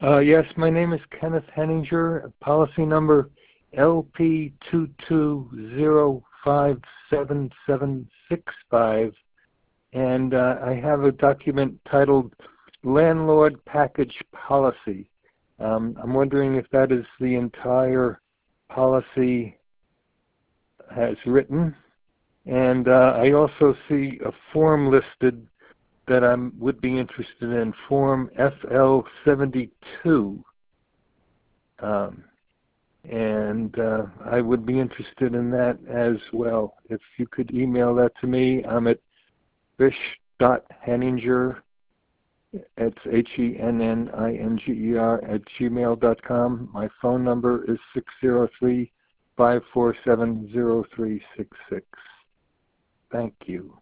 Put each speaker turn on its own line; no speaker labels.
Yes, my name is Kenneth Henninger, policy number LP22057765, and I have a document titled Landlord Package Policy. I'm wondering if that is the entire policy as written, and I also see a form listed that I would be interested in, Form FL72, and I would be interested in that as well. If you could email that to me, I'm at fish.henninger, it's HENNINGER @gmail.com. My phone number is 603-547-0366. Thank you.